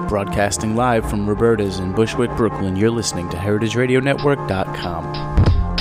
Broadcasting live from Roberta's in Bushwick, Brooklyn, you're listening to HeritageRadioNetwork.com.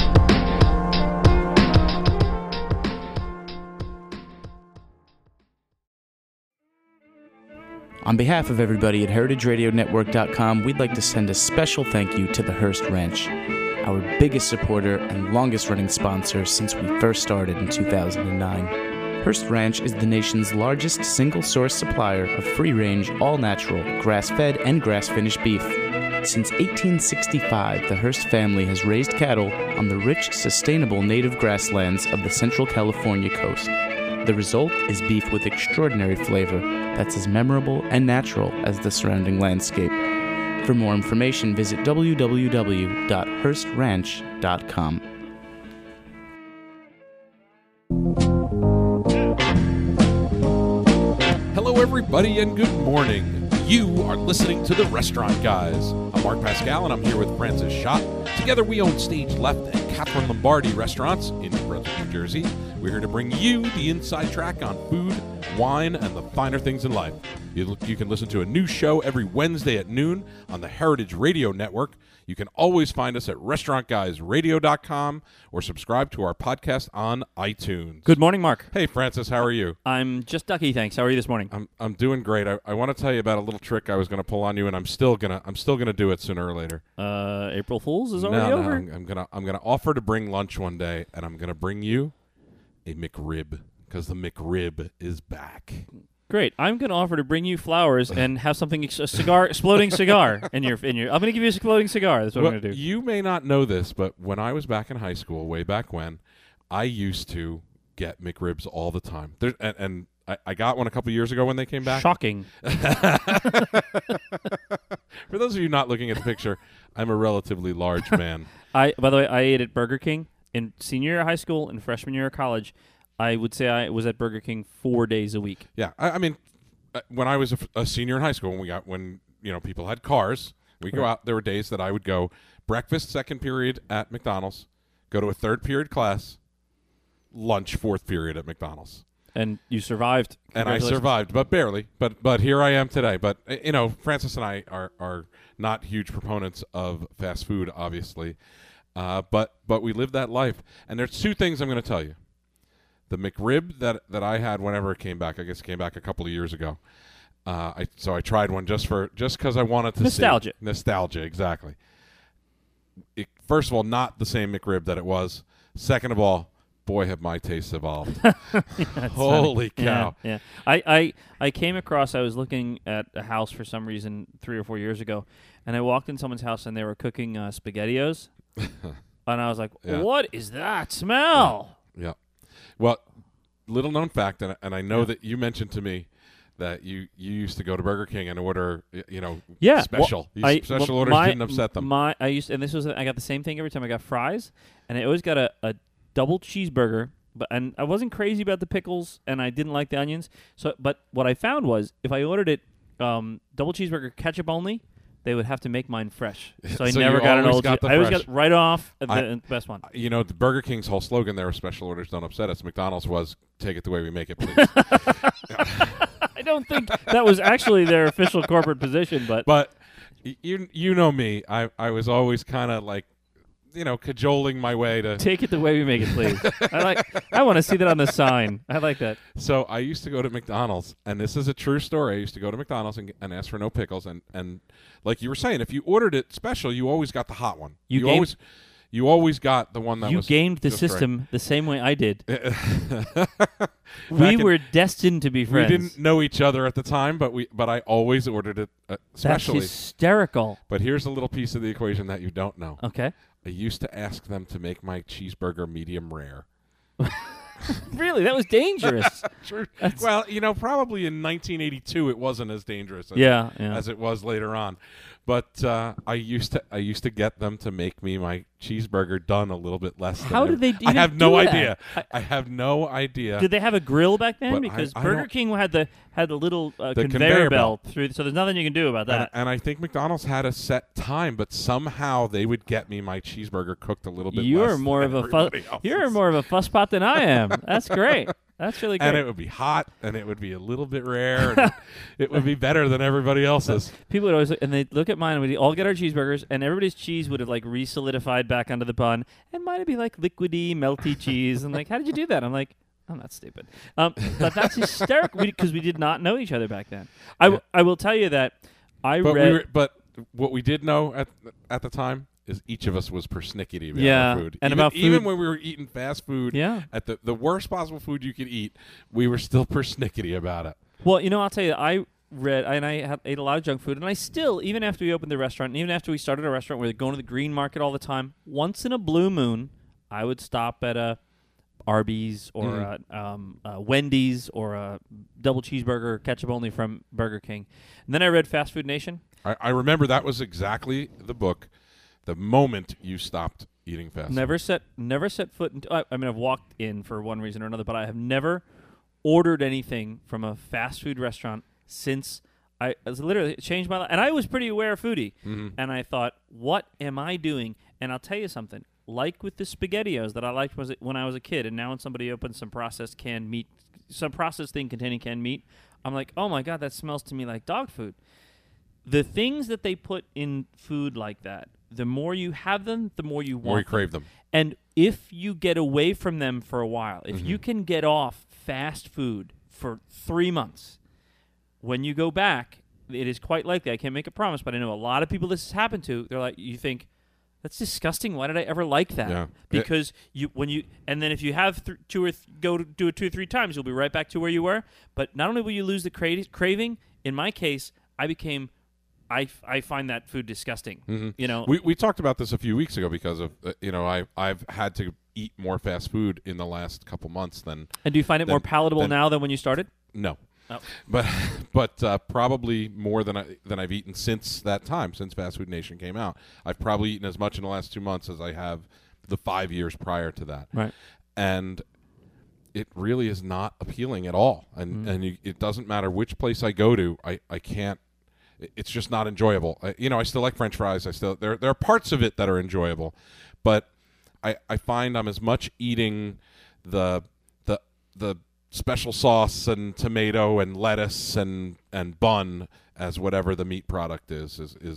On behalf of everybody at HeritageRadioNetwork.com, we'd like to send a special thank you to the Hearst Ranch, our biggest supporter and longest-running sponsor since we first started in 2009. Hearst Ranch is the nation's largest single-source supplier of free-range, all-natural, grass-fed, and grass-finished beef. Since 1865, the Hearst family has raised cattle on the rich, sustainable native grasslands of the Central California coast. The result is beef with extraordinary flavor that's as memorable and natural as the surrounding landscape. For more information, visit www.hearstranch.com. Hello, everybody, and good morning. You are listening to The Restaurant Guys. I'm Mark Pascal, and I'm here with Francis Schott. Together, we own Stage Left and Catherine Lombardi restaurants in New Brunswick, New Jersey. We're here to bring you the inside track on food, wine, and the finer things in life. You can listen to a new show every Wednesday at noon on the Heritage Radio Network. You can always find us at restaurantguysradio.com or subscribe to our podcast on iTunes. Good morning, Mark. Hey, Francis, how are you? I'm just ducky, thanks. How are you this morning? I'm doing great. I want to tell you about a little trick I was going to pull on you, and I'm still gonna do it sooner or later. April Fool's is already over. I'm gonna offer to bring lunch one day, and I'm gonna bring you a McRib because the McRib is back. Great. I'm going to offer to bring you flowers and have something, a cigar, exploding cigar in your. I'm going to give you an exploding cigar. That's what I'm going to do. You may not know this, but when I was back in high school, way back when, I used to get McRibs all the time. And I got one a couple years ago when they came back. Shocking. For those of you not looking at the picture, I'm a relatively large man. By the way, I ate at Burger King in senior year of high school and freshman year of college. I would say I was at Burger King 4 days a week. Yeah, I mean, when I was a senior in high school, when people had cars, we go out. There were days that I would go breakfast second period at McDonald's, go to a third period class, lunch fourth period at McDonald's. And you survived. And I survived, but barely. But here I am today. But Francis and I are not huge proponents of fast food, obviously, but we live that life. And there's two things I'm going to tell you. The McRib that I had whenever it came back, I guess it came back a couple of years ago. So I tried one just because I wanted to see. Nostalgia, exactly. First of all, not the same McRib that it was. Second of all, boy, have my tastes evolved. Holy cow. Yeah. I came across, I was looking at a house for some reason 3 or 4 years ago, and I walked in someone's house and they were cooking SpaghettiOs. And I was like, What is that smell? Yeah. Well, little known fact, and I know that you mentioned to me that you used to go to Burger King and order, special. Well, special orders didn't upset them. I got the same thing every time I got fries, and I always got a double cheeseburger, and I wasn't crazy about the pickles, and I didn't like the onions. But what I found was if I ordered it double cheeseburger ketchup only, they would have to make mine fresh. So I never got an old. I always got it right off the best one. The Burger King's whole slogan there, special orders don't upset us. McDonald's was, take it the way we make it, please. I don't think that was actually their official corporate position, but you know me. I was always kind of like, cajoling my way to take it the way we make it, please. I want to see that on the sign. I like that. So I used to go to McDonald's, and this is a true story. I used to go to McDonald's and ask for no pickles, and like you were saying, if you ordered it special, you always got the hot one. You always got the one that was. You gamed the system right. The same way I did. We were destined to be friends. We didn't know each other at the time, but I always ordered it specially. That's hysterical. But here's a little piece of the equation that you don't know. Okay. I used to ask them to make my cheeseburger medium rare. Really? That was dangerous. Well, probably in 1982 it wasn't as dangerous as it was later on. But I used to get them to make me my cheeseburger done a little bit less. How did they even I have do no that? idea. I have no idea. Did they have a grill back then? But because I Burger King had the little conveyor belt through, so there's nothing you can do about that. And I think McDonald's had a set time, but somehow they would get me my cheeseburger cooked a little bit less. You're more of a fusspot than I am. That's great. That's really great. And it would be hot, and it would be a little bit rare, and it would be better than everybody else's. People would always look, and they'd look at mine, and we'd all get our cheeseburgers, and everybody's cheese would have like re-solidified back onto the bun, and mine would be like liquidy, melty cheese. And like, how did you do that? I'm like, I'm not stupid. But that's hysterical because we did not know each other back then. I will tell you that But what we did know at the time is each of us was persnickety about our food. And even when we were eating fast food, Yeah. at the worst possible food you could eat, we were still persnickety about it. Well, I'll tell you, I ate a lot of junk food, and I still, even after we opened the restaurant, and even after we started a restaurant, we were going to the Green Market all the time. Once in a blue moon, I would stop at a Arby's or a Wendy's or a double cheeseburger, ketchup only from Burger King. And then I read Fast Food Nation. I remember that was exactly the book. The moment you stopped eating fast food. Never set foot into. I mean, I've walked in for one reason or another, but I have never ordered anything from a fast food restaurant since I was literally changed my life. And I was pretty aware foodie, and I thought, what am I doing? And I'll tell you something. Like with the SpaghettiOs that I liked when I was a kid, and now when somebody opens some processed canned meat, some processed thing containing canned meat, I'm like, oh my God, that smells to me like dog food. The things that they put in food like that, the more you have them, the more you want them. More you crave them. And if you get away from them for a while, if you can get off fast food for 3 months, when you go back, it is quite likely, I can't make a promise, but I know a lot of people this has happened to, they're like, you think, that's disgusting. Why did I ever like that? Yeah. Because and then if you have do it 2 or 3 times, you'll be right back to where you were. But not only will you lose the craving, in my case, I find that food disgusting. We talked about this a few weeks ago because of I've had to eat more fast food in the last couple months than. And do you find it more palatable now than when you started? No. Oh. But probably more than I've eaten since that time, since Fast Food Nation came out. I've probably eaten as much in the last 2 months as I have the 5 years prior to that. Right. And it really is not appealing at all. And it doesn't matter which place I go to, I can't. It's just not enjoyable. I still like French fries. There are parts of it that are enjoyable, but I find I'm as much eating the special sauce and tomato and lettuce and bun as whatever the meat product is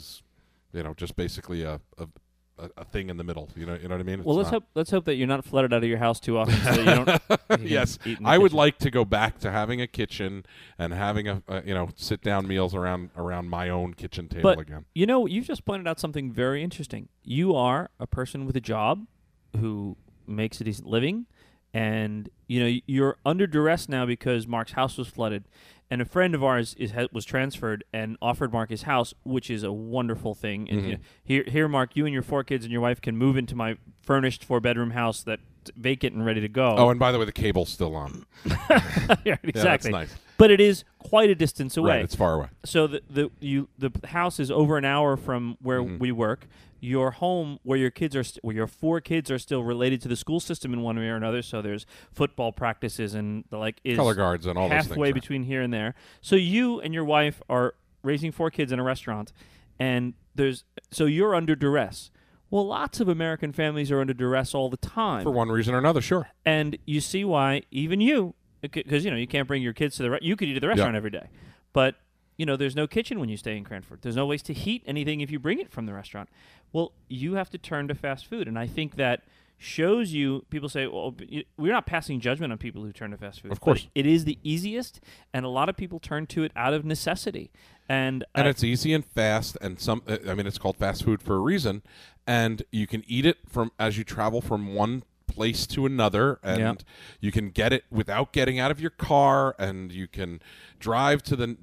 just basically a thing in the middle. You know what I mean? Well, let's hope that you're not flooded out of your house too often, so that you don't. Yes, I would like to go back to having a kitchen and having a sit down meals around my own kitchen table again. You've just pointed out something very interesting. You are a person with a job who makes a decent living, and you're under duress now because Mark's house was flooded. And a friend of ours was transferred and offered Mark his house, which is a wonderful thing. And here, Mark, you and your 4 kids and your wife can move into my furnished 4-bedroom house that's vacant and ready to go. Oh, and by the way, the cable's still on. Yeah, exactly. Yeah, that's nice. But it is quite a distance away. Right, it's far away. So the house is over an hour from where we work. Your home, where your kids are, where your 4 kids are still related to the school system in one way or another. So there's football practices and is color guards and all those things. Halfway between here and there. So you and your wife are raising 4 kids in a restaurant, and so you're under duress. Well, lots of American families are under duress all the time for one reason or another. Sure. And you see why even you, because you can't bring your kids to you could eat at the restaurant every day, but there's no kitchen when you stay in Cranford. There's no ways to heat anything if you bring it from the restaurant. Well, you have to turn to fast food, and I think that shows you. People say, "Well, we're not passing judgment on people who turn to fast food." Of course, it is the easiest, and a lot of people turn to it out of necessity. And it's easy and fast, and it's called fast food for a reason, and you can eat it as you travel from one place to another, and you can get it without getting out of your car, and you can drive to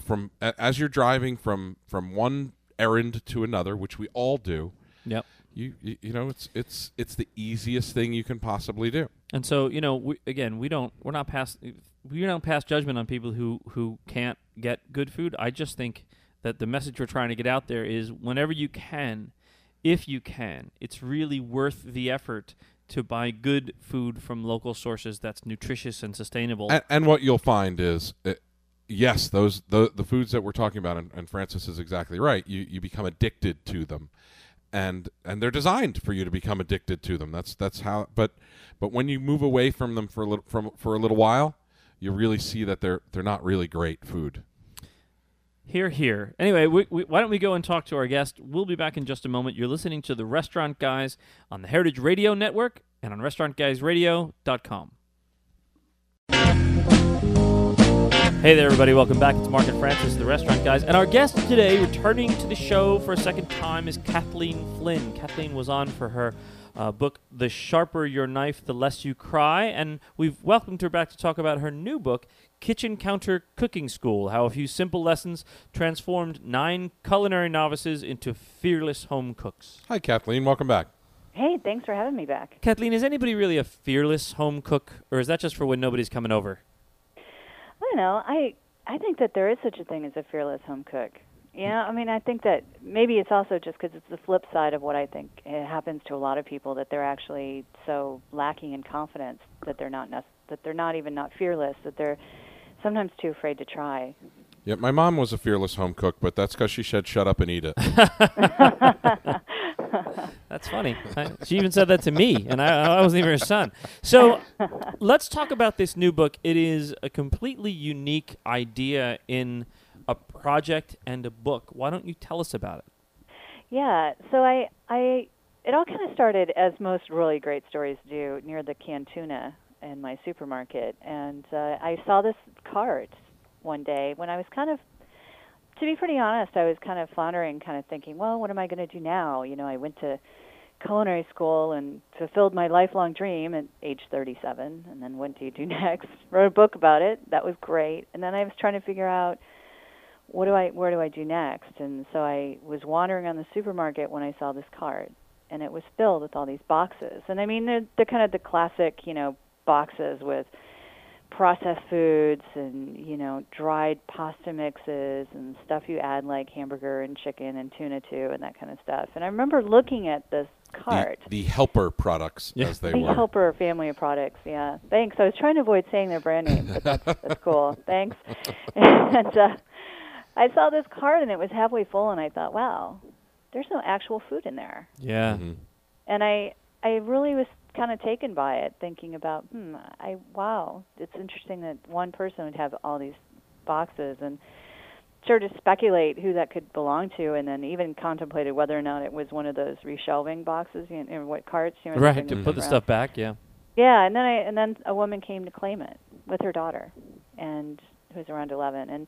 as you're driving from one errand to another, which we all do. Yep. It's the easiest thing you can possibly do. And so we don't pass judgment on people who can't get good food. I just think that the message we're trying to get out there is whenever you can, if you can, it's really worth the effort to buy good food from local sources that's nutritious and sustainable. And what you'll find is, yes, the foods that we're talking about, and Francis is exactly right, you become addicted to them. and they're designed for you to become addicted to them. That's how. But when you move away from them for a little while, you really see that they're not really great food. Hear, hear. Anyway, why don't we go and talk to our guest? We'll be back in just a moment. You're listening to The Restaurant Guys on the Heritage Radio Network and on restaurantguysradio.com. Hey there, everybody. Welcome back. It's Mark and Francis, The Restaurant Guys. And our guest today, returning to the show for a second time, is Kathleen Flynn. Kathleen was on for her book, The Sharper Your Knife, The Less You Cry. And we've welcomed her back to talk about her new book, Kitchen Counter Cooking School, How a Few Simple Lessons Transformed 9 Culinary Novices into Fearless Home Cooks. Hi, Kathleen. Welcome back. Hey, thanks for having me back. Kathleen, is anybody really a fearless home cook, or is that just for when nobody's coming over? I don't know. I think that there is such a thing as a fearless home cook. Yeah, I mean, I think that maybe it's also just because it's the flip side of what I think it happens to a lot of people, that they're actually so lacking in confidence that they're not even not fearless, that they're sometimes too afraid to try. Yeah, my mom was a fearless home cook, but that's because she said, "Shut up and eat it." That's funny. She even said that to me, and I wasn't even her son. So let's talk about this new book. It is a completely unique idea in a project and a book. Why don't you tell us about it? Yeah, so it all kind of started, as most really great stories do, near the canned tuna in my supermarket. And I saw this cart one day when I was kind of, to be pretty honest, I was kind of floundering, kind of thinking, well, what am I going to do now? You know, I went to culinary school and fulfilled my lifelong dream at age 37, and then what do you do next? Wrote a book about it. That was great. And then I was trying to figure out, where do I do next? And so I was wandering on the supermarket when I saw this cart, and it was filled with all these boxes. And I mean, they're kind of the classic, you know, boxes with processed foods and, you know, dried pasta mixes and stuff you add like hamburger and chicken and tuna to and that kind of stuff. And I remember looking at this cart. The Helper products, as they were. The Helper family of products, yeah. Thanks. I was trying to avoid saying their brand name, but that's cool. Thanks. And I saw this cart, and it was halfway full, and I thought, wow, there's no actual food in there. Yeah. Mm-hmm. And I really was kind of taken by it, thinking about, wow, it's interesting that one person would have all these boxes, and sort of speculate who that could belong to, and then even contemplated whether or not it was one of those reshelving boxes, you know, what carts, you know, right, to put the stuff back, yeah. Yeah, and then a woman came to claim it with her daughter, and who was around 11, and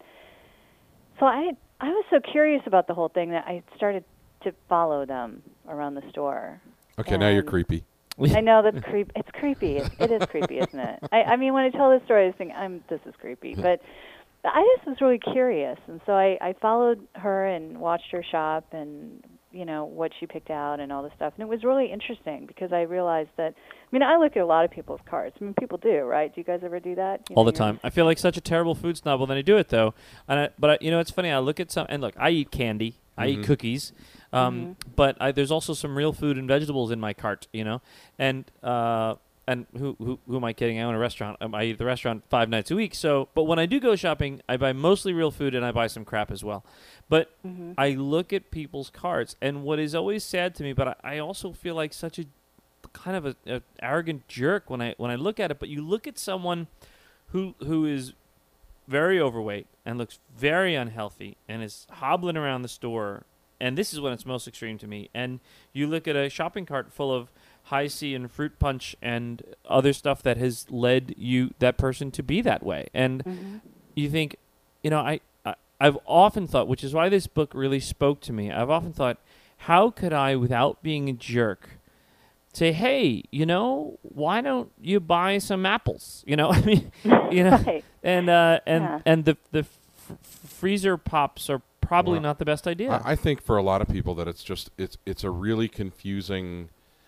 so I was so curious about the whole thing that I started to follow them around the store. Okay, now you're creepy. I know that's creepy. It's creepy. It is creepy, isn't it? I mean, when I tell this story, I just think, this is creepy. But I just was really curious, and so I followed her and watched her shop and, you know, what she picked out and all this stuff. And it was really interesting because I realized that, I mean, I look at a lot of people's carts. I mean, people do, right? Do you guys ever do that? All the time. I feel like such a terrible food snob when I do it, though. But you know, it's funny. I look at some, and look, I eat candy. I eat cookies. But there's also some real food and vegetables in my cart, you know. And who am I kidding? I own a restaurant. I eat at the restaurant 5 nights a week. So, but when I do go shopping, I buy mostly real food and I buy some crap as well. But I look at people's carts, and what is always sad to me, but I also feel like such a kind of a arrogant jerk when I look at it. But you look at someone who is very overweight and looks very unhealthy and is hobbling around the store, and this is when it's most extreme to me. And you look at a shopping cart full of High C and fruit punch and other stuff that has led that person to be that way. And you think, you know, I've often thought, which is why this book really spoke to me, I've often thought, how could I, without being a jerk, say, hey, you know, why don't you buy some apples? You know, I mean, you know, Right. and the freezer pops are probably not the best idea. I think for a lot of people that it's a really confusing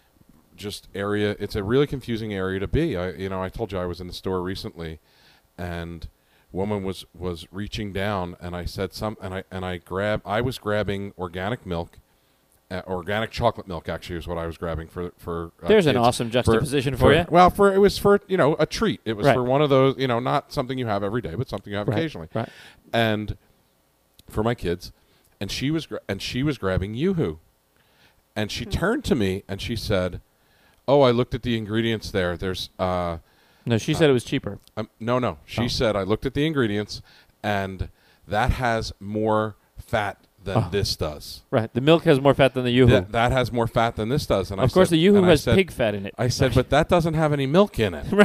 area. It's a really confusing area to be. I told you I was in the store recently, and a woman was reaching down, and I said I was grabbing organic milk. Organic chocolate milk actually is what I was grabbing for There's kids. an awesome juxtaposition for you. Well, it was for a treat. It was Right. for one of those, not something you have every day, but something you have occasionally. Right. And for my kids, and she was grabbing Yoo-Hoo, And she turned to me and she said, "Oh, I looked at the ingredients there. There's No, she said it was cheaper. no. She said I looked at the ingredients and that has more fat than this does. Right. The milk has more fat than the Yoo-hoo. That has more fat than this does." And Of course, the Yoo-hoo has pig fat in it. I said, "But that doesn't have any milk in it."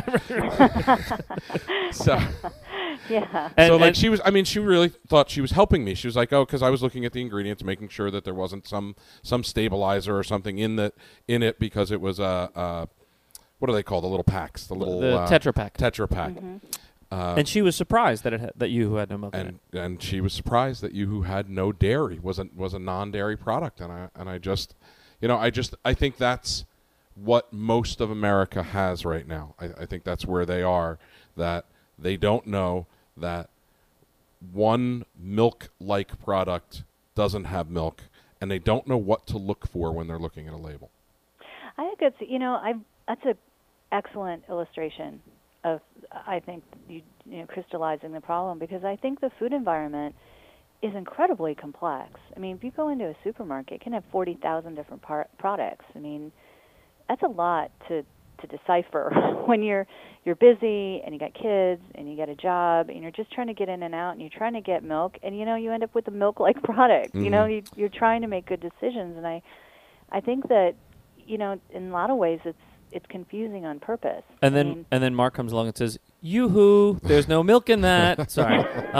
So. Yeah. She was. I mean, she really thought she was helping me. She was like, "Oh, because I was looking at the ingredients, making sure that there wasn't some stabilizer or something in it because it was what do they call the little packs? The little Tetra Pak. Tetra Pak." And she was surprised that that Yoo-hoo had no milk in it. And she was surprised that Yoo-hoo had no dairy. Was a non-dairy product. And I just, I think that's what most of America has right now. I think that's where they are. That they don't know that one milk-like product doesn't have milk, and they don't know what to look for when they're looking at a label. I think it's, that's an excellent illustration of, I think, crystallizing the problem, because I think the food environment is incredibly complex. I mean, if you go into a supermarket, it can have 40,000 different products. I mean, that's a lot to decipher when you're busy and you got kids and you got a job and you're just trying to get in and out and you're trying to get milk and you end up with a milk-like product. Mm-hmm. You're trying to make good decisions, and I think that in a lot of ways it's confusing on purpose. And then Mark comes along and says, "Yoo-hoo, there's no milk in that." Sorry,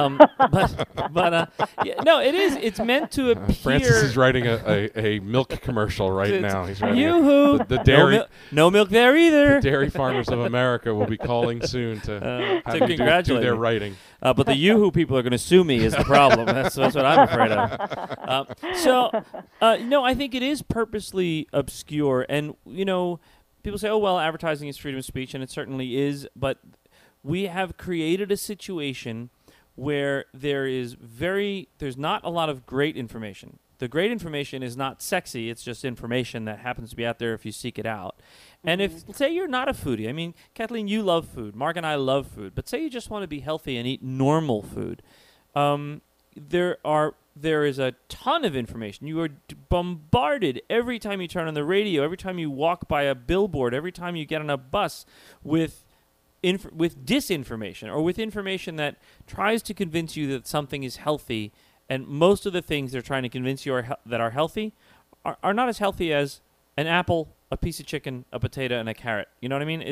no, it is. It's meant to appear. Francis is writing a milk commercial right now. He's writing Yoo-hoo, the dairy. No milk there either. The dairy farmers of America will be calling soon to congratulate do their me. writing. But the Yoo-hoo people are going to sue me is the problem. That's what I'm afraid of. No, I think it is purposely obscure. And, people say, oh, well, advertising is freedom of speech, and it certainly is. But we have created a situation where there's not a lot of great information. The great information is not sexy. It's just information that happens to be out there if you seek it out. And if, say, you're not a foodie. I mean, Kathleen, you love food. Mark and I love food. But say you just want to be healthy and eat normal food. There is a ton of information. You are bombarded every time you turn on the radio, every time you walk by a billboard, every time you get on a bus with disinformation or with information that tries to convince you that something is healthy. And most of the things they're trying to convince you that are healthy are not as healthy as an apple, a piece of chicken, a potato, and a carrot. You know what I mean?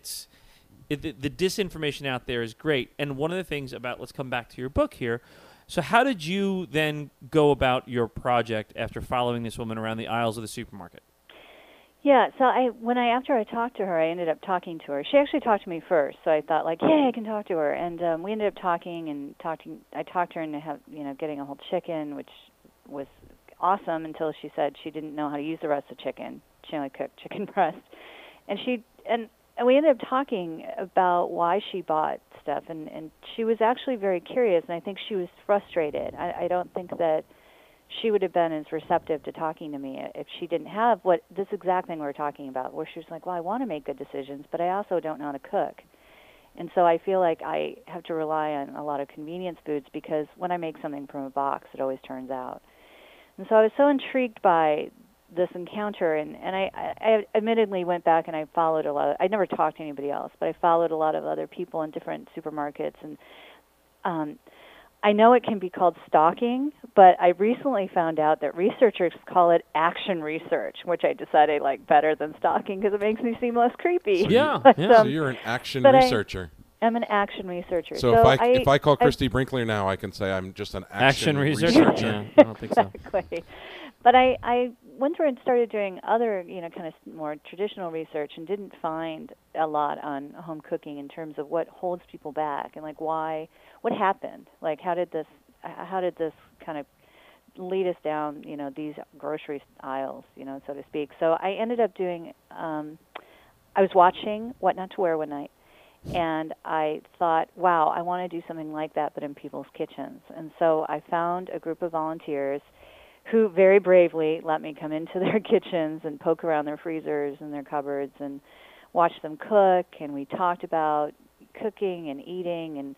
The disinformation out there is great. And one of the things let's come back to your book here. So how did you then go about your project after following this woman around the aisles of the supermarket? Yeah, so after I talked to her, I ended up talking to her. She actually talked to me first, so I thought I can talk to her, and we ended up talking. I talked to her into getting a whole chicken, which was awesome until she said she didn't know how to use the rest of the chicken. She only cooked chicken breast, and we ended up talking about why she bought stuff, and she was actually very curious, and I think she was frustrated. I don't think that she would have been as receptive to talking to me if she didn't have this exact thing we were talking about, where she was like, well, I want to make good decisions, but I also don't know how to cook. And so I feel like I have to rely on a lot of convenience foods because when I make something from a box, it always turns out. And so I was so intrigued by this encounter, and I admittedly went back and I followed a lot. I never talked to anybody else, but I followed a lot of other people in different supermarkets, and I know it can be called stalking, but I recently found out that researchers call it action research, which I decided I like better than stalking because it makes me seem less creepy. So you're an action researcher. I'm an action researcher. So if I call Christy Brinkley now, I can say I'm just an action researcher. Yeah, I don't think so. Exactly. But I went through and started doing other, kind of more traditional research and didn't find a lot on home cooking in terms of what holds people back and what happened? How did this kind of lead us down, these grocery aisles, so to speak. So I ended up doing, I was watching What Not to Wear one night, and I thought, wow, I want to do something like that, but in people's kitchens. And so I found a group of volunteers who very bravely let me come into their kitchens and poke around their freezers and their cupboards and watch them cook, and we talked about cooking and eating and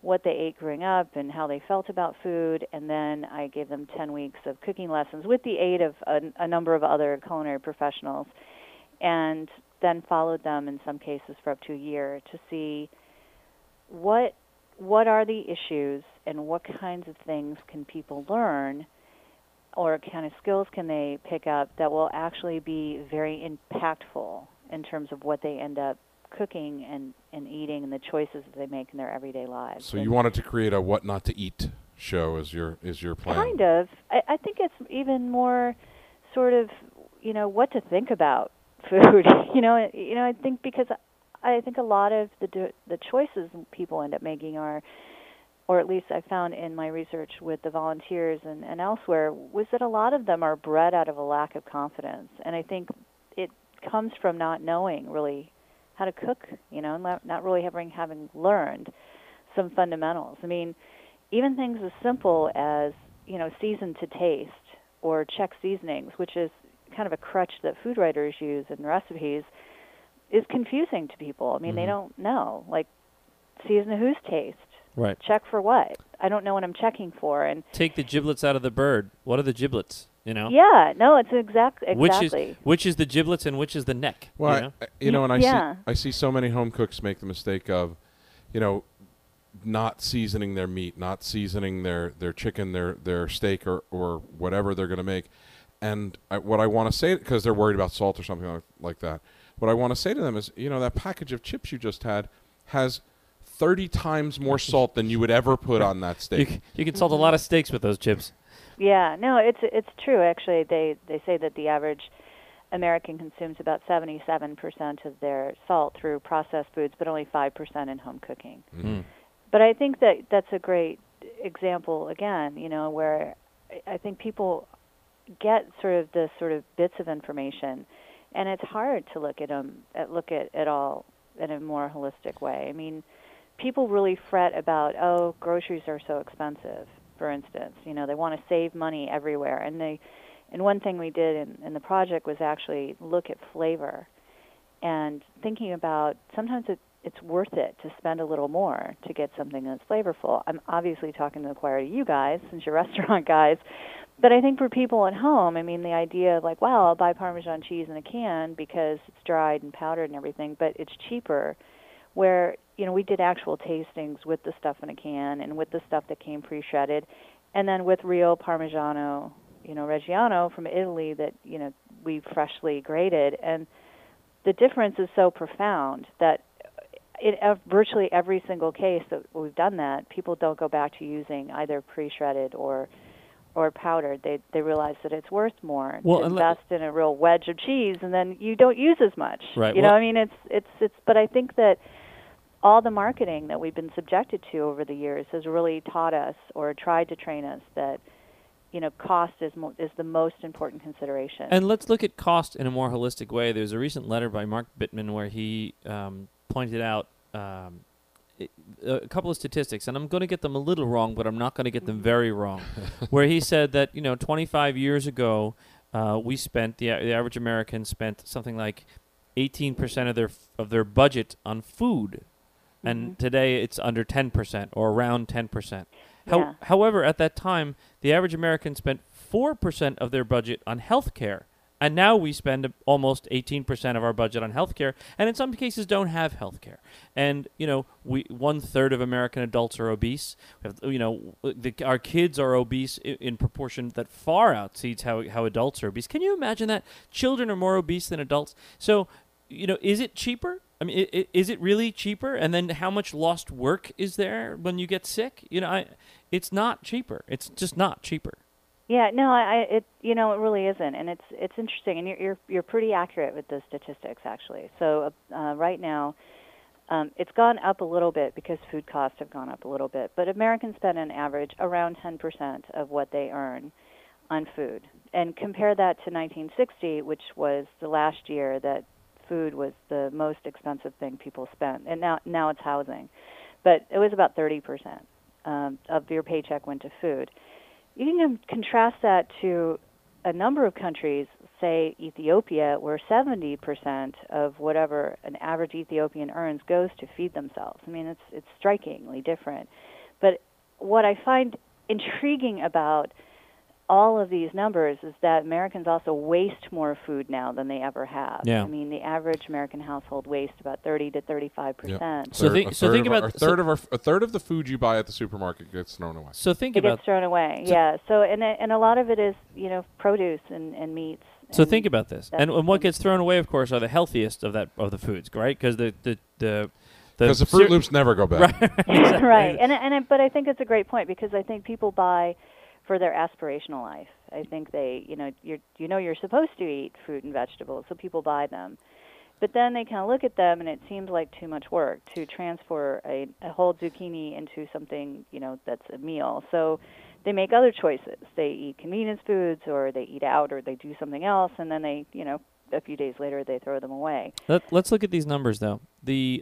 what they ate growing up and how they felt about food, and then I gave them 10 weeks of cooking lessons with the aid of a number of other culinary professionals, and then followed them in some cases for up to a year to see what are the issues and what kinds of things can people learn, or kind of skills can they pick up that will actually be very impactful in terms of what they end up cooking and eating and the choices that they make in their everyday lives. So you wanted to create a what not to eat show is your plan? Kind of. I think it's even more sort of, what to think about food. I think because I think a lot of the choices people end up making are, or at least I found in my research with the volunteers and elsewhere, was that a lot of them are bred out of a lack of confidence. And I think it comes from not knowing really how to cook, not really having learned some fundamentals. I mean, even things as simple as, season to taste or check seasonings, which is kind of a crutch that food writers use in recipes, is confusing to people. I mean, they don't know. Like, season to whose taste? Right. Check for what? I don't know what I'm checking for. And take the giblets out of the bird. What are the giblets? Yeah, no, it's exactly. Which is the giblets and which is the neck? Well, and Yeah. I see so many home cooks make the mistake of, not seasoning their meat, not seasoning their chicken, their steak or whatever they're going to make. And what I want to say, because they're worried about salt or something like that, what I want to say to them is, that package of chips you just had has 30 times more salt than you would ever put on that steak. You can salt a lot of steaks with those chips. Yeah, no, it's true. Actually, they say that the average American consumes about 77% of their salt through processed foods, but only 5% in home cooking. Mm-hmm. But I think that's a great example, again, where I think people get sort of bits of information, and it's hard to look at it all in a more holistic way. I mean, people really fret about, groceries are so expensive, for instance. They want to save money everywhere. And one thing we did in the project was actually look at flavor and thinking about sometimes it's worth it to spend a little more to get something that's flavorful. I'm obviously talking to the choir to you guys, since you're restaurant guys. But I think for people at home, I mean, the idea of like, wow, I'll buy Parmesan cheese in a can because it's dried and powdered and everything, but it's cheaper, where, we did actual tastings with the stuff in a can and with the stuff that came pre-shredded, and then with real Parmigiano, Reggiano from Italy that, we freshly grated. And the difference is so profound that in virtually every single case that we've done that, people don't go back to using either pre-shredded or powdered. They realize that it's worth more to invest in a real wedge of cheese, and then you don't use as much. Right. I mean, it's. But I think that all the marketing that we've been subjected to over the years has really taught us or tried to train us that, cost is the most important consideration. And let's look at cost in a more holistic way. There's a recent letter by Mark Bittman where he pointed out a couple of statistics, and I'm going to get them a little wrong, but I'm not going to get them very wrong, where he said that, 25 years ago, we spent, the average American spent something like 18% of their budget on food. And today it's under 10% or around 10%. Yeah. However, at that time, the average American spent 4% of their budget on health care. And now we spend almost 18% of our budget on health care, and in some cases don't have health care. And, 1/3 of American adults are obese. We have, our kids are obese in proportion that far exceeds how adults are obese. Can you imagine that? Children are more obese than adults. So, is it cheaper? I mean, is it really cheaper? And then how much lost work is there when you get sick? It's not cheaper. It's just not cheaper. Yeah, no, it really isn't, and it's interesting, and you're pretty accurate with the statistics actually. So right now, it's gone up a little bit because food costs have gone up a little bit, but Americans spend on average around 10% of what they earn on food, and compare that to 1960, which was the last year that food was the most expensive thing people spent, and now it's housing, but it was about 30% of your paycheck went to food. You can contrast that to a number of countries, say Ethiopia, where 70% of whatever an average Ethiopian earns goes to feed themselves. I mean, it's strikingly different. But what I find intriguing about all of these numbers is that Americans also waste more food now than they ever have. Yeah. I mean, the average American household wastes about 30 to 35%. So think about a third of the food you buy at the supermarket gets thrown away. So think It about gets thrown away. Yeah. So and a lot of it is produce and meats. So and think about this, and what gets thrown away, of course, are the healthiest of the foods, right? Because because the Fruit Loops never go bad. Right. Right. But I think it's a great point because I think people buy for their aspirational life. I think they, you're supposed to eat fruit and vegetables, so people buy them. But then they kind of look at them, and it seems like too much work to transfer a whole zucchini into something, that's a meal. So they make other choices. They eat convenience foods, or they eat out, or they do something else, and then they, a few days later they throw them away. Let's look at these numbers, though. The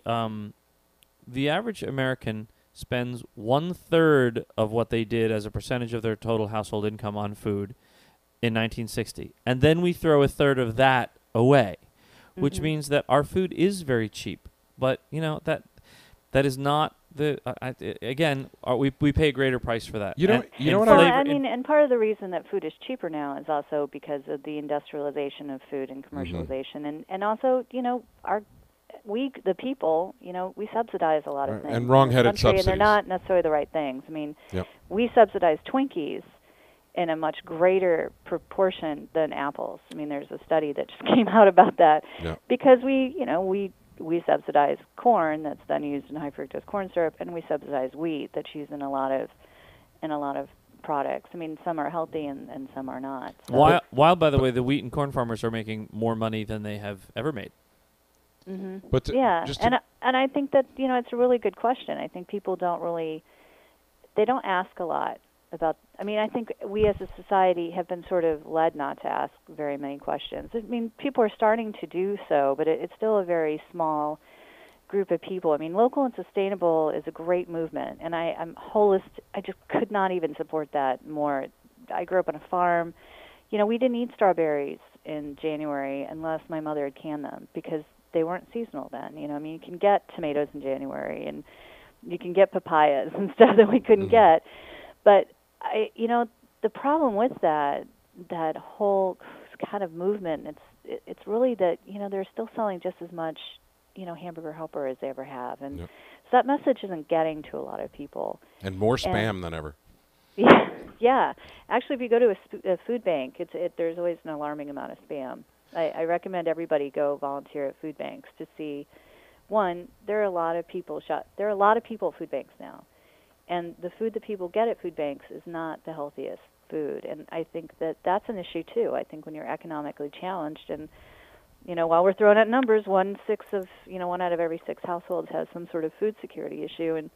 average American spends 1/3 of what they did as a percentage of their total household income on food in 1960. And then we throw 1/3 of that away, which means that our food is very cheap. But, that is not the we pay a greater price for that. And part of the reason that food is cheaper now is also because of the industrialization of food and commercialization, and also the people, we subsidize a lot of things. And wrong-headed subsidies. And they're not necessarily the right things. I mean, we subsidize Twinkies in a much greater proportion than apples. I mean, there's a study that just came out about that. Because we subsidize corn that's then used in high fructose corn syrup, and we subsidize wheat that's used in a lot of products. I mean, some are healthy and some are not. So. While, by the way, the wheat and corn farmers are making more money than they have ever made. Mm-hmm. But and I think that it's a really good question. I think people don't ask a lot about. I mean, I think we as a society have been sort of led not to ask very many questions. I mean, people are starting to do so, but it's still a very small group of people. I mean, local and sustainable is a great movement, and I'm holistic. I just could not even support that more. I grew up on a farm. We didn't eat strawberries in January unless my mother had canned them because they weren't seasonal then. I mean, you can get tomatoes in January, and you can get papayas and stuff that we couldn't get. But the problem with that whole kind of movement, it's really that they're still selling just as much Hamburger Helper as they ever have, and so that message isn't getting to a lot of people. And more spam than ever. Yeah. Actually, if you go to a food bank, there's always an alarming amount of spam. I recommend everybody go volunteer at food banks to see. One, there are a lot of people at food banks now, and the food that people get at food banks is not the healthiest food. And I think that's an issue too. I think when you're economically challenged, and while we're throwing out numbers, 1 out of every 6 households has some sort of food security issue, and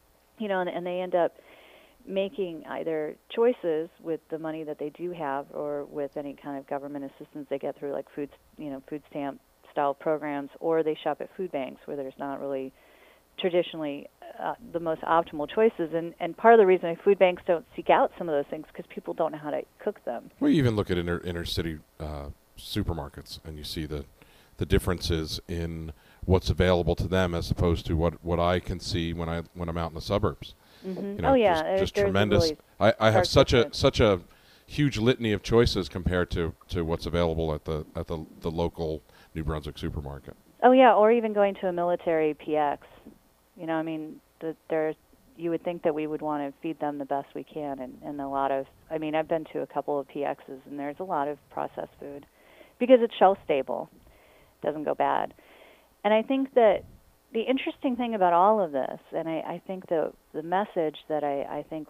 and they end up making either choices with the money that they do have or with any kind of government assistance they get through like food stamp style programs, or they shop at food banks where there's not really traditionally the most optimal choices. And part of the reason food banks don't seek out some of those things because people don't know how to cook them. Well, you even look at inner city supermarkets and you see the differences in what's available to them as opposed to what I can see when I'm out in the suburbs. Mm-hmm. Just tremendous. Really I have such a huge litany of choices compared to what's available at the local New Brunswick supermarket. Oh yeah, or even going to a military PX. I mean, you would think that we would want to feed them the best we can, and a lot of. I mean, I've been to a couple of PXs, and there's a lot of processed food because it's shelf stable, doesn't go bad, and I think that. The interesting thing about all of this, and I think the message that I think,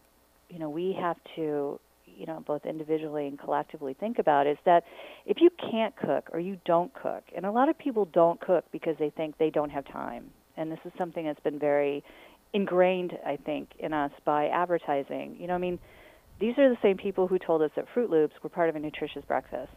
we have to, both individually and collectively think about is that if you can't cook or you don't cook, and a lot of people don't cook because they think they don't have time, and this is something that's been very ingrained, I think, in us by advertising. I mean, these are the same people who told us that Fruit Loops were part of a nutritious breakfast.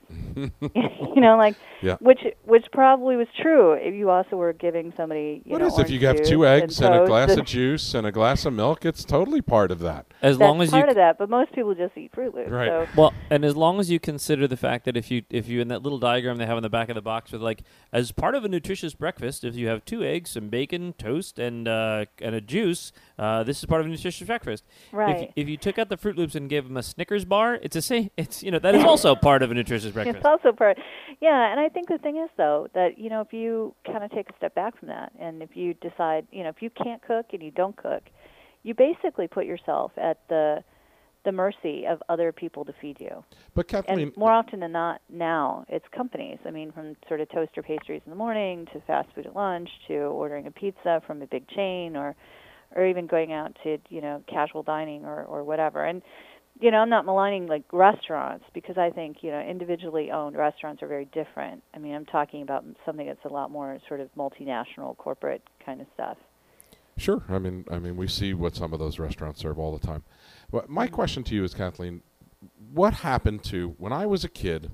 Which probably was true if you also were giving somebody, if you have 2 eggs and a glass of juice and a glass of milk, it's totally part of that. That's part of that, but most people just eat Fruit Loops. Right. So. Well, and as long as you consider the fact that if you in that little diagram they have on the back of the box with as part of a nutritious breakfast, if you have 2 eggs, some bacon, toast, and a juice, This is part of a nutritious breakfast. Right. If you took out the Fruit Loops and gave them a Snickers bar, it's the same. It's that is also part of a nutritious breakfast. It's also part. Yeah, and I think the thing is though that if you kind of take a step back from that, and if you decide if you can't cook and you don't cook, you basically put yourself at the mercy of other people to feed you. But Kathleen, And more often than not now, it's companies. I mean, from sort of toaster pastries in the morning to fast food at lunch to ordering a pizza from a big chain or even going out to, casual dining or whatever. And, I'm not maligning like restaurants because I think, individually owned restaurants are very different. I mean, I'm talking about something that's a lot more sort of multinational corporate kind of stuff. Sure. I mean, we see what some of those restaurants serve all the time. But my question to you is, Kathleen, what happened to when I was a kid?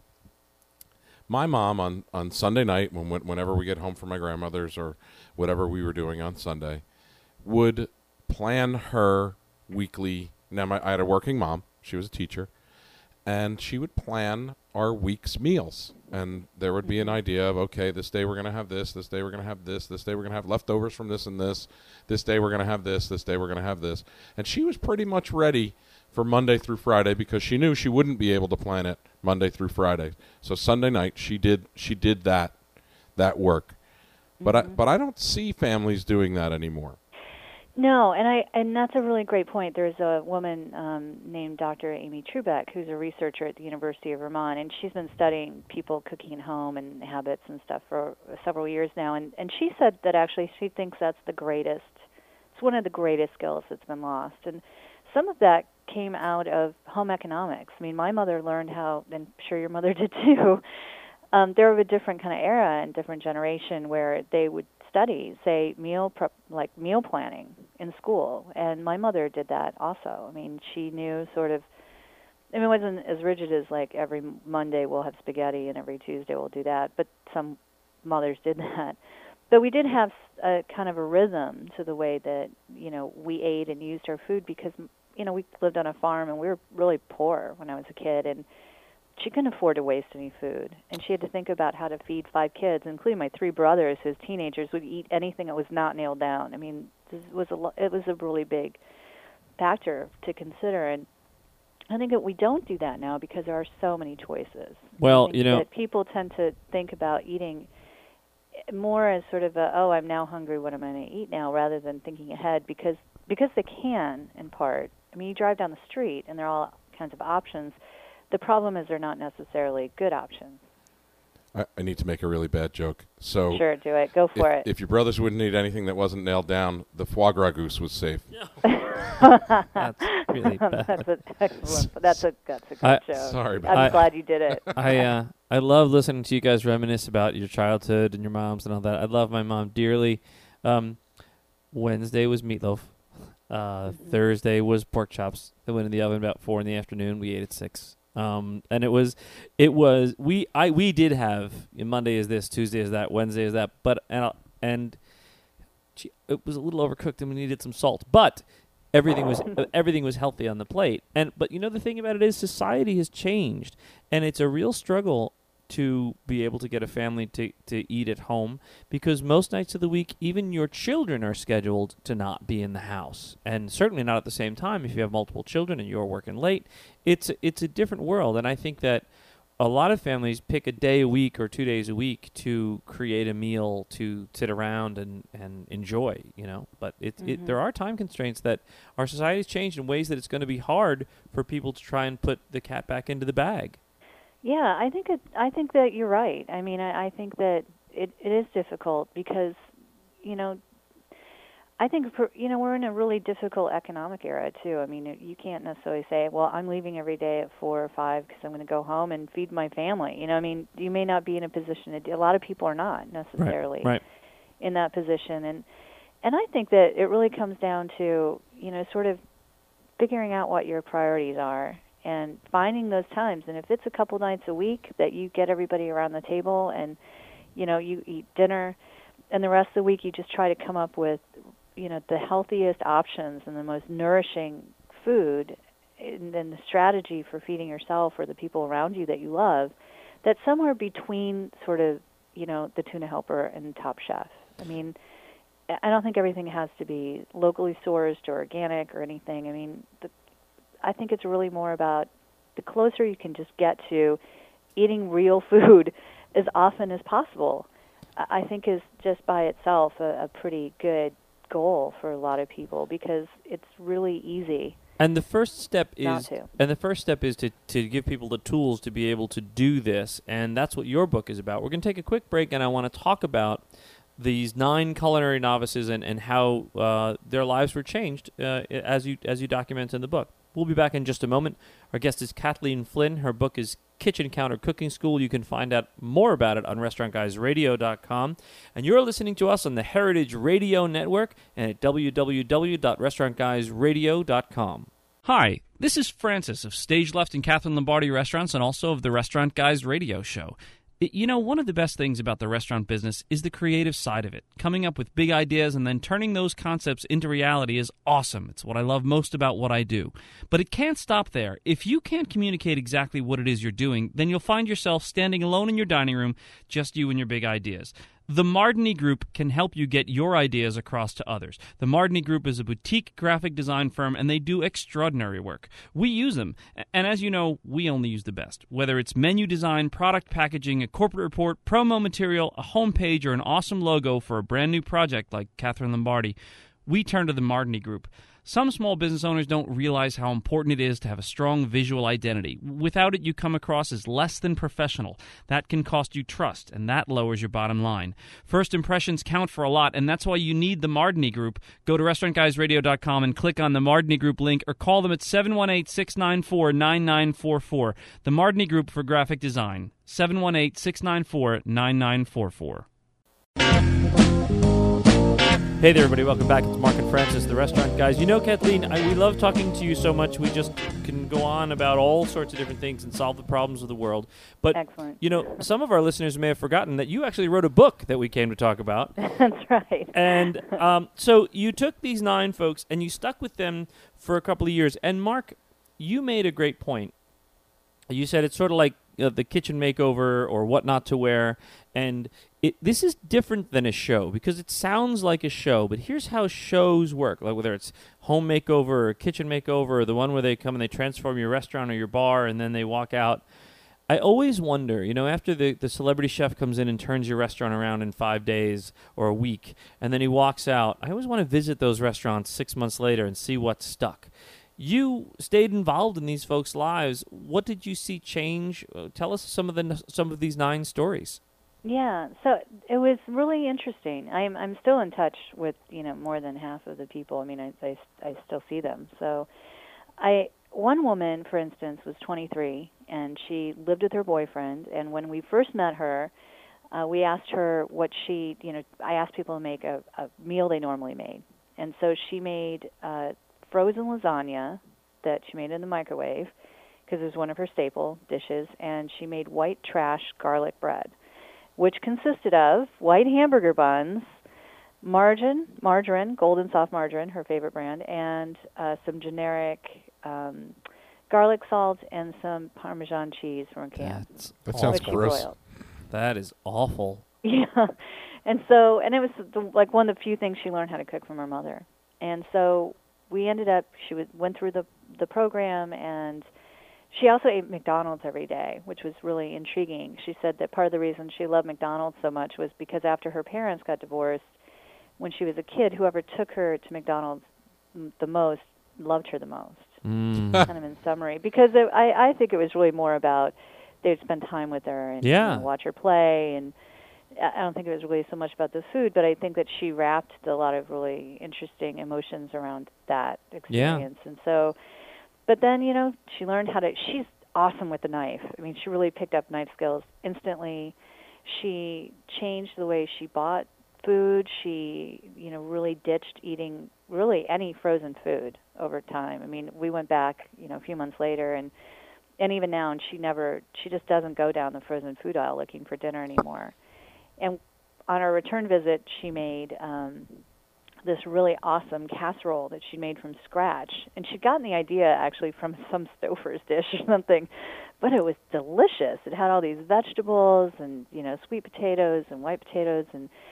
My mom on Sunday night, whenever we get home from my grandmother's or whatever we were doing on Sunday, would plan her weekly. Now, I had a working mom; she was a teacher, and she would plan our week's meals. And there would be an idea of, okay, this day we're going to have this day we're going to have this day we're going to have leftovers from this and this day we're going to have this day we're going to have this. And she was pretty much ready for Monday through Friday because she knew she wouldn't be able to plan it Monday through Friday. So Sunday night she did that work. But I don't see families doing that anymore. No, and that's a really great point. There's a woman named Dr. Amy Trubeck who's a researcher at the University of Vermont, and she's been studying people cooking at home and habits and stuff for several years now. And she said that actually she thinks that's it's one of the greatest skills that's been lost. And some of that came out of home economics. I mean, my mother learned how, and I'm sure your mother did too. There was a different kind of era and different generation where they would study, say, meal planning in school, and my mother did that also. I mean, she knew it wasn't as rigid as like every Monday we'll have spaghetti and every Tuesday we'll do that, but some mothers did that. But we did have a kind of a rhythm to the way that, we ate and used our food because, we lived on a farm and we were really poor when I was a kid, and she couldn't afford to waste any food, and she had to think about how to feed 5 kids, including my 3 brothers, who as teenagers would eat anything that was not nailed down. I mean, it was a really big factor to consider, and I think that we don't do that now because there are so many choices. Well, that people tend to think about eating more as sort of I'm now hungry, what am I going to eat now, rather than thinking ahead because they can, in part. I mean, you drive down the street, and there are all kinds of options. The problem is they're not necessarily good options. I need to make a really bad joke. So sure, do it. Go for it. If your brothers wouldn't eat anything that wasn't nailed down, the foie gras goose was safe. That's really bad. That's an excellent. That's a good joke. Sorry about I'm that. glad you did it. I love listening to you guys reminisce about your childhood and your moms and all that. I love my mom dearly. Wednesday was meatloaf. Thursday was pork chops that went in the oven about 4 in the afternoon. We ate at 6. And we did have Monday is this, Tuesday is that, Wednesday is that, but it was a little overcooked and we needed some salt, but everything was healthy on the plate. But the thing about it is society has changed, and it's a real struggle to be able to get a family to eat at home because most nights of the week, even your children are scheduled to not be in the house, and certainly not at the same time if you have multiple children and you're working late. It's a different world, and I think that a lot of families pick a day a week or 2 days a week to create a meal to sit around and enjoy, But there are time constraints that our society's changed in ways that it's going to be hard for people to try and put the cat back into the bag. Yeah, I think that you're right. I mean, I think that it is difficult because, I think we're in a really difficult economic era too. I mean, you can't necessarily say, well, I'm leaving every day at 4 or 5 because I'm going to go home and feed my family. I mean, you may not be in a position to. A lot of people are not necessarily in that position, and I think that it really comes down to sort of figuring out what your priorities are. And finding those times, and if it's a couple nights a week that you get everybody around the table and, you eat dinner, and the rest of the week you just try to come up with, the healthiest options and the most nourishing food, and then the strategy for feeding yourself or the people around you that you love, that's somewhere between sort of, the Tuna Helper and Top Chef. I mean, I don't think everything has to be locally sourced or organic or anything. I mean, I think it's really more about the closer you can just get to eating real food as often as possible, I think is just by itself a pretty good goal for a lot of people, because it's really easy. And the first step is to give people the tools to be able to do this, and that's what your book is about. We're going to take a quick break, and I want to talk about these 9 culinary novices and how their lives were changed as you document in the book. We'll be back in just a moment. Our guest is Kathleen Flynn. Her book is Kitchen Counter Cooking School. You can find out more about it on restaurantguysradio.com. And you're listening to us on the Heritage Radio Network and at www.restaurantguysradio.com. Hi, this is Francis of Stage Left and Catherine Lombardi Restaurants, and also of the Restaurant Guys Radio Show. You know, one of the best things about the restaurant business is the creative side of it. Coming up with big ideas and then turning those concepts into reality is awesome. It's what I love most about what I do. But it can't stop there. If you can't communicate exactly what it is you're doing, then you'll find yourself standing alone in your dining room, just you and your big ideas. The Mardini Group can help you get your ideas across to others. The Mardini Group is a boutique graphic design firm, and they do extraordinary work. We use them, and as you know, we only use the best. Whether it's menu design, product packaging, a corporate report, promo material, a homepage, or an awesome logo for a brand new project like Catherine Lombardi, we turn to the Mardini Group. Some small business owners don't realize how important it is to have a strong visual identity. Without it, you come across as less than professional. That can cost you trust, and that lowers your bottom line. First impressions count for a lot, and that's why you need the Mardini Group. Go to restaurantguysradio.com and click on the Mardini Group link, or call them at 718-694-9944. The Mardini Group for graphic design, 718-694-9944. Hey there, everybody. Welcome back. It's Mark and Francis, the Restaurant Guys. You know, Kathleen, we love talking to you so much. We just can go on about all sorts of different things and solve the problems of the world. But, Excellent. You know, some of our listeners may have forgotten that you actually wrote a book that we came to talk about. That's right. And so you took these 9 folks and you stuck with them for a couple of years. And, Mark, you made a great point. You said it's sort of like the kitchen makeover or what not to wear. And this is different than a show because it sounds like a show, but here's how shows work, like whether it's home makeover or kitchen makeover or the one where they come and they transform your restaurant or your bar and then they walk out. I always wonder, you know, after the celebrity chef comes in and turns your restaurant around in 5 days or a week and then he walks out, I always want to visit those restaurants 6 months later and see what's stuck. You stayed involved in these folks' lives. What did you see change? Tell us some of these 9 stories. Yeah, so it was really interesting. I'm still in touch with more than half of the people. I mean, I still see them. So, one woman, for instance, was 23 and she lived with her boyfriend. And when we first met her, we asked her what I asked people to make a meal they normally made, and so she made frozen lasagna that she made in the microwave because it was one of her staple dishes, and she made white trash garlic bread, which consisted of white hamburger buns, margarine, Golden Soft Margarine, her favorite brand, and some generic garlic salt and some Parmesan cheese from a can. That sounds gross. Broiled. That is awful. Yeah, and it was like one of the few things she learned how to cook from her mother. And so we ended up, went through the program, and she also ate McDonald's every day, which was really intriguing. She said that part of the reason she loved McDonald's so much was because after her parents got divorced, when she was a kid, whoever took her to McDonald's the most loved her the most, kind of in summary. Because I think it was really more about they'd spend time with her and watch her play, and I don't think it was really so much about the food, but I think that she wrapped a lot of really interesting emotions around that experience. And so, but then, she learned she's awesome with the knife. I mean, she really picked up knife skills instantly. She changed the way she bought food. She, really ditched eating really any frozen food over time. I mean, we went back, a few months later, and even now, and she just doesn't go down the frozen food aisle looking for dinner anymore. And on our return visit, she made this really awesome casserole that she made from scratch. And she'd gotten the idea, actually, from some Stouffer's dish or something. But it was delicious. It had all these vegetables and, sweet potatoes and white potatoes. And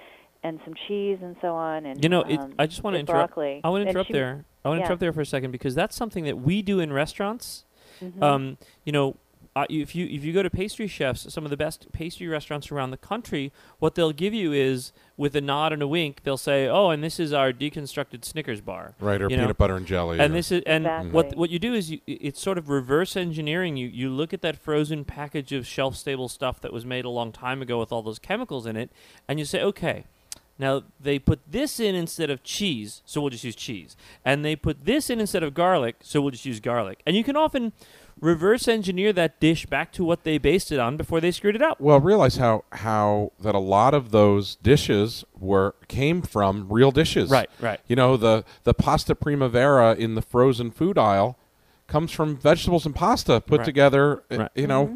and some cheese and so on. And You know, I just want to and interrupt. broccoli. I want to And interrupt she- there. I want to yeah. interrupt there for a second because that's something that we do in restaurants. Mhm. You know, if you go to pastry chefs, some of the best pastry restaurants around the country, what they'll give you is, with a nod and a wink, they'll say, "Oh, and this is our deconstructed Snickers bar." Right, or You know? peanut butter and jelly. And or- this is and Exactly. what you do is it's sort of reverse engineering. You look at that frozen package of shelf stable stuff that was made a long time ago with all those chemicals in it, and you say, okay, now they put this in instead of cheese, so we'll just use cheese, and they put this in instead of garlic, so we'll just use garlic. And you can often reverse engineer that dish back to what they based it on before they screwed it up. Well, realize how that a lot of those dishes came from real dishes. Right. You know, the pasta primavera in the frozen food aisle comes from vegetables and pasta put Right. together. Right. You know,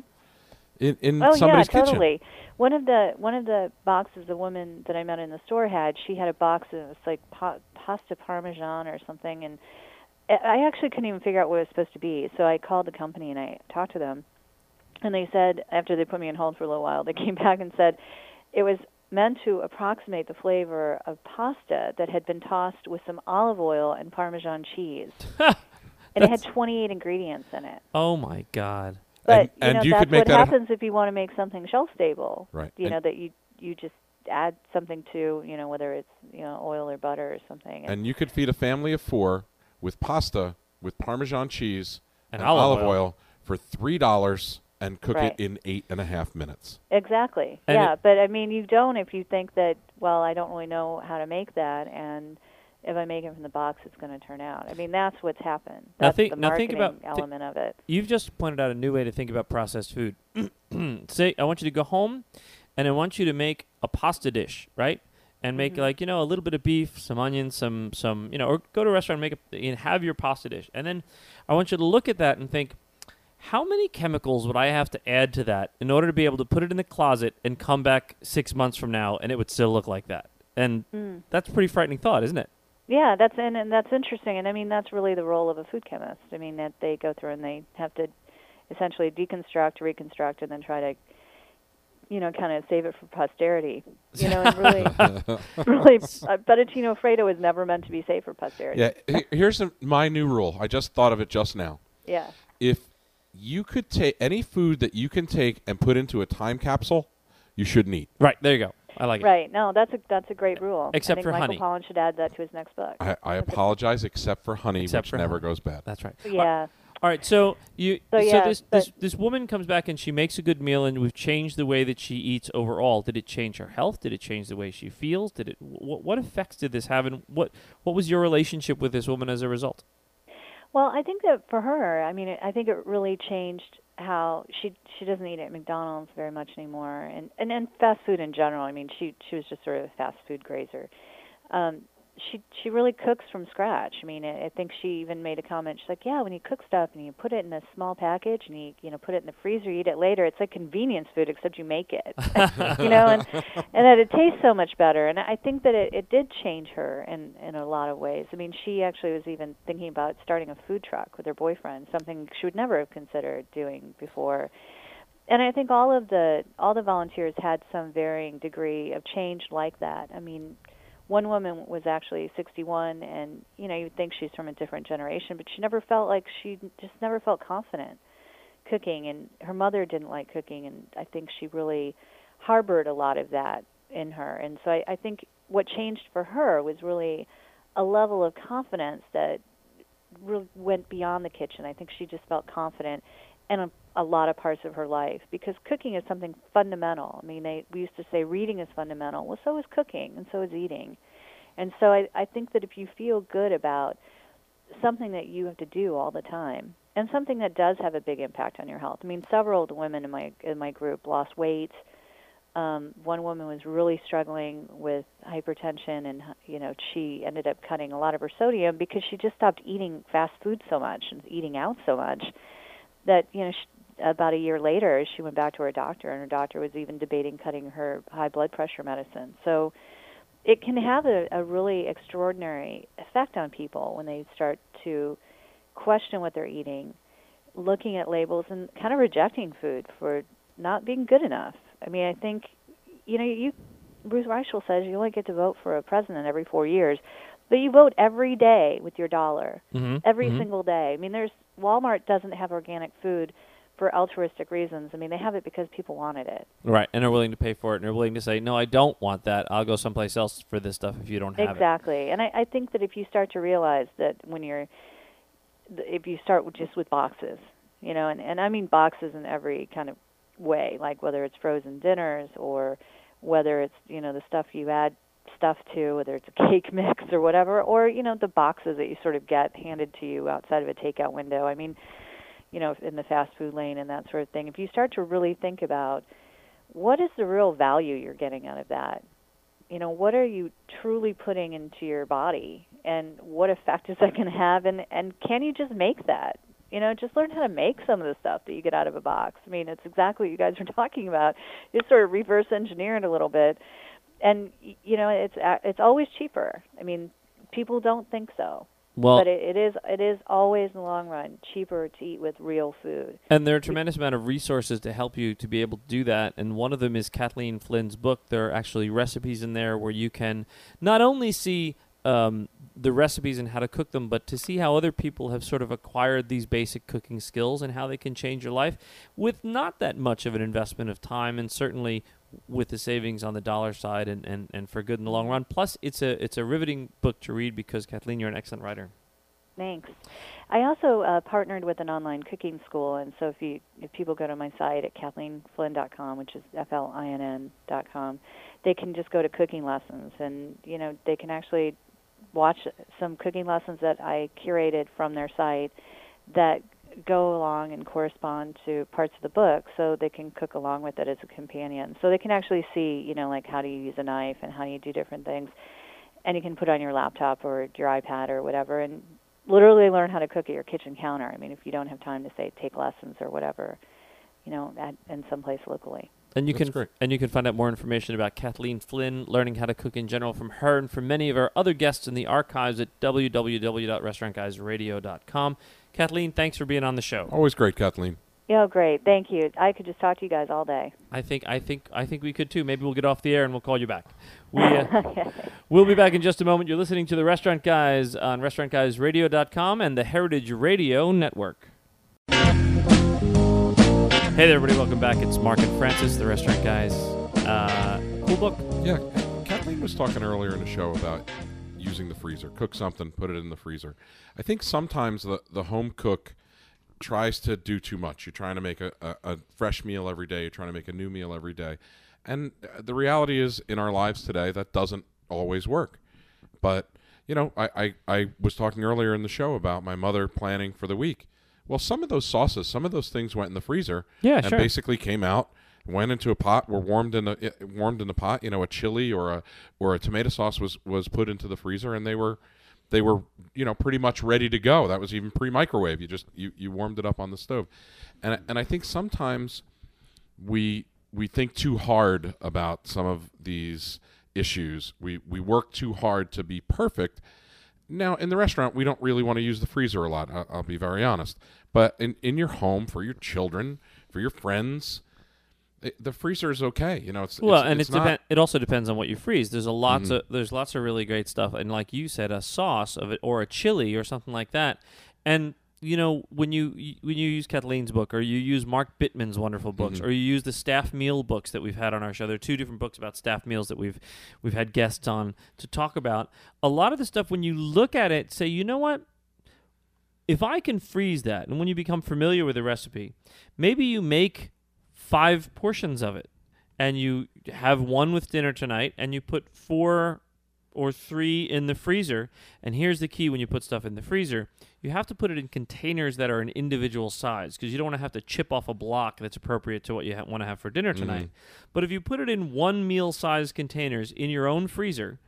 in Oh somebody's yeah, kitchen. totally. One of the boxes the woman that I met in the store had, she had a box of, it was like pasta parmesan or something, and I actually couldn't even figure out what it was supposed to be. So I called the company and I talked to them, and they said, after they put me on hold for a little while, they came back and said it was meant to approximate the flavor of pasta that had been tossed with some olive oil and Parmesan cheese. And it had 28 ingredients in it. Oh my God. But And you that's could make what that happens if you want to make something shelf stable. Right. You And- know, that you just add something to, whether it's oil or butter or something. And you could feed a family of 4 with pasta with Parmesan cheese And and olive olive oil. oil for $3 and cook Right. it in 8.5 minutes. Exactly. And yeah, but I mean, you don't if you think that, well, I don't really know how to make that, and if I make it from the box, it's going to turn out. I mean, that's what's happened. Now That's think- the now think marketing about- element of it. You've just pointed out a new way to think about processed food. Say, I want you to go home, and I want you to make a pasta dish, right? And make like a little bit of beef, some onions, some or go to a restaurant and have your pasta dish, and then I want you to look at that and think, how many chemicals would I have to add to that in order to be able to put it in the closet and come back 6 months from now and it would still look like that? And that's a pretty frightening thought, isn't it? Yeah, that's and that's interesting, and I mean that's really the role of a food chemist. I mean that they go through and they have to essentially deconstruct, reconstruct, and then try to, kind of save it for posterity. And really, fettuccine Alfredo was never meant to be saved for posterity. Yeah, here's my new rule. I just thought of it just now. Yeah. If you could take any food that you can take and put into a time capsule, you shouldn't eat. Right, there you go. I like it. Right. No, that's a great rule. Except I think for Michael honey. Pollan should add that to his next book. I apologize, except for honey, Except which for never honey. goes bad. That's right. Yeah. All right, so yeah, this woman comes back and she makes a good meal, and we've changed the way that she eats overall. Did it change her health? Did it change the way she feels? Did it? What effects did this have, and what was your relationship with this woman as a result? Well, I think that for her, I mean, I think it really changed how she doesn't eat at McDonald's very much anymore, and fast food in general. I mean, she was just sort of a fast food grazer. She really cooks from scratch. I mean, I think she even made a comment. She's like, yeah, when you cook stuff and you put it in a small package and you put it in the freezer, you eat it later. It's like convenience food, except you make it, and that it tastes so much better. And I think that it did change her in a lot of ways. I mean, she actually was even thinking about starting a food truck with her boyfriend, something she would never have considered doing before. And I think all the volunteers had some varying degree of change like that. I mean, one woman was actually 61, and you'd think she's from a different generation, but she never felt confident cooking, and her mother didn't like cooking, and I think she really harbored a lot of that in her. And so I think what changed for her was really a level of confidence that really went beyond the kitchen. I think she just felt confident in a lot of parts of her life, because cooking is something fundamental. I mean, we used to say reading is fundamental. Well, so is cooking, and so is eating. And so I think that if you feel good about something that you have to do all the time, and something that does have a big impact on your health. I mean, several of the women in my group lost weight. One woman was really struggling with hypertension, and she ended up cutting a lot of her sodium because she just stopped eating fast food so much and eating out so much that about a year later she went back to her doctor, and her doctor was even debating cutting her high blood pressure medicine. So it can have a really extraordinary effect on people when they start to question what they're eating, looking at labels, and kind of rejecting food for not being good enough. I mean, I think, Bruce Reichel says you only get to vote for a president every 4 years, but you vote every day with your dollar, every single day. I mean, Walmart doesn't have organic food for altruistic reasons. I mean, they have it because people wanted it. Right, and are willing to pay for it, and are willing to say, no, I don't want that. I'll go someplace else for this stuff if you don't have it. Exactly. And I think that if you start to realize that if you start just with boxes, and I mean boxes in every kind of way, like whether it's frozen dinners or whether it's, the stuff you add stuff to, whether it's a cake mix or whatever, or, the boxes that you sort of get handed to you outside of a takeout window. I mean, in the fast food lane and that sort of thing. If you start to really think about what is the real value you're getting out of that, what are you truly putting into your body, and what effect is that going to have, and can you just make that? Just learn how to make some of the stuff that you get out of a box. I mean, it's exactly what you guys are talking about. Just sort of reverse engineer it a little bit, and it's always cheaper. I mean, people don't think so. Well, but it is always in the long run cheaper to eat with real food. And there are a tremendous amount of resources to help you to be able to do that. And one of them is Kathleen Flynn's book. There are actually recipes in there where you can not only see the recipes and how to cook them, but to see how other people have sort of acquired these basic cooking skills and how they can change your life with not that much of an investment of time, and certainly with the savings on the dollar side and for good in the long run. Plus, it's a riveting book to read because, Kathleen, you're an excellent writer. Thanks. I also partnered with an online cooking school, and so if people go to my site at KathleenFlynn.com, which is FLINN.com, they can just go to cooking lessons, and they can actually watch some cooking lessons that I curated from their site that go along and correspond to parts of the book, so they can cook along with it as a companion. So they can actually see, like how do you use a knife and how do you do different things, and you can put it on your laptop or your iPad or whatever, and literally learn how to cook at your kitchen counter. I mean, if you don't have time to say take lessons or whatever, in some place locally. And you can find out more information about Kathleen Flynn, learning how to cook in general from her and from many of our other guests in the archives at www.restaurantguysradio.com. Kathleen, thanks for being on the show. Always great, Kathleen. Yeah, great. Thank you. I could just talk to you guys all day. I think we could too. Maybe we'll get off the air and we'll call you back. We'll be back in just a moment. You're listening to the Restaurant Guys on restaurantguysradio.com and the Heritage Radio Network. Hey there, everybody. Welcome back. It's Mark and Francis, the Restaurant Guys. Cool book. Yeah, Kathleen was talking earlier in the show about using the freezer. Cook something, put it in the freezer. I think sometimes the home cook tries to do too much. You're trying to make a fresh meal every day. You're trying to make a new meal every day. And the reality is, in our lives today, that doesn't always work. But, I was talking earlier in the show about my mother planning for the week. Well, some of those sauces, some of those things went in the freezer and basically came out, went into a pot, were warmed in the pot. A chili or a tomato sauce was put into the freezer, and they were pretty much ready to go. That was even pre-microwave. You warmed it up on the stove. And I think sometimes we think too hard about some of these issues. We work too hard to be perfect. Now, in the restaurant, we don't really want to use the freezer a lot, I'll be very honest. But in your home, for your children, for your friends, the freezer is okay. It also depends on what you freeze. There's lots of really great stuff, and like you said, a sauce of it or a chili or something like that. And when you use Kathleen's book, or you use Mark Bittman's wonderful books, or you use the staff meal books that we've had on our show. There are 2 different books about staff meals that we've had guests on to talk about. A lot of the stuff, when you look at it, say, you know what? If I can freeze that, and when you become familiar with the recipe, maybe you make 5 portions of it, and you have one with dinner tonight, and you put 4 or 3 in the freezer. And here's the key: when you put stuff in the freezer, you have to put it in containers that are an individual size, because you don't want to have to chip off a block that's appropriate to what you want to have for dinner tonight. But if you put it in 1 meal-size containers in your own freezer,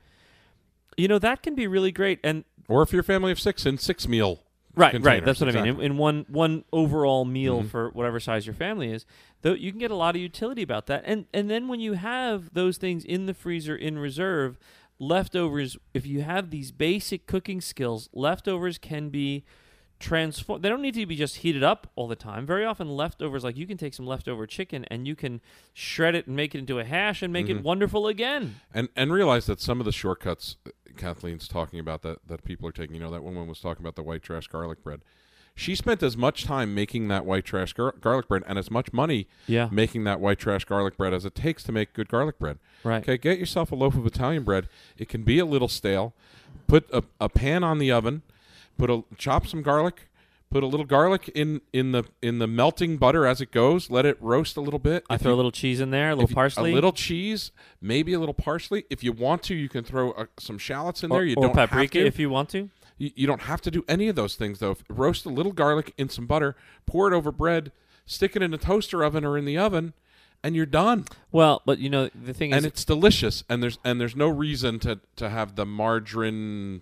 that can be really great. Or if you're a family of 6, in 6 meal containers. Right. That's what I mean. In one overall meal for whatever size your family is, though, you can get a lot of utility about that. And then when you have those things in the freezer in reserve, leftovers, if you have these basic cooking skills, leftovers can be transform. They don't need to be just heated up all the time. Very often leftovers, like you can take some leftover chicken and you can shred it and make it into a hash and make it wonderful again. And realize that some of the shortcuts Kathleen's talking about that people are taking, that woman was talking about the white trash garlic bread. She spent as much time making that white trash garlic bread and as much money making that white trash garlic bread as it takes to make good garlic bread. Right. Okay, get yourself a loaf of Italian bread. It can be a little stale. Put a pan on the oven. Chop some garlic. Put a little garlic in the melting butter as it goes. Let it roast a little bit. I throw a little cheese in there, a little parsley. A little cheese, maybe a little parsley. If you want to, you can throw some shallots in there. You or don't paprika have to. if you want to. You don't have to do any of those things, though. Roast a little garlic in some butter, pour it over bread, stick it in a toaster oven or in the oven, and you're done. Well, but the thing is, and it's delicious. And there's no reason to have the margarine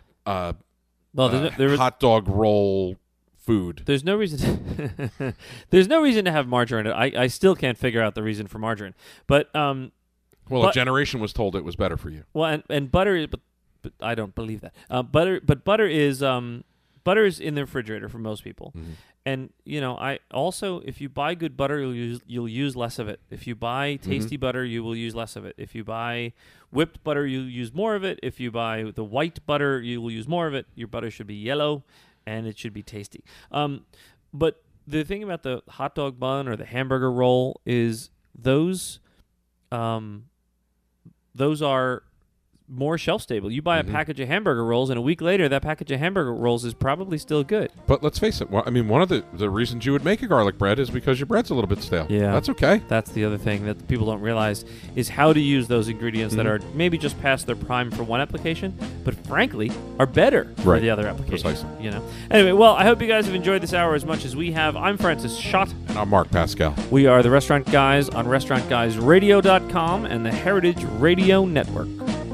hot dog roll food. There's no reason. There's no reason to have margarine. I still can't figure out the reason for margarine. But a generation was told it was better for you. Well, and butter is, but I don't believe that. Butter is in the refrigerator for most people. Mm-hmm. And I also, if you buy good butter, you'll use less of it. If you buy tasty butter, you will use less of it. If you buy whipped butter, you'll use more of it. If you buy the white butter, you will use more of it. Your butter should be yellow, and it should be tasty. But the thing about the hot dog bun or the hamburger roll is those are more shelf stable. You buy a package of hamburger rolls, and a week later, that package of hamburger rolls is probably still good. But let's face it. One of the reasons you would make a garlic bread is because your bread's a little bit stale. Yeah, that's okay. That's the other thing that people don't realize is how to use those ingredients that are maybe just past their prime for one application, but frankly are better for the other application. Precisely. Anyway, well, I hope you guys have enjoyed this hour as much as we have. I'm Francis Schott. And I'm Mark Pascal. We are the Restaurant Guys on RestaurantGuysRadio.com and the Heritage Radio Network.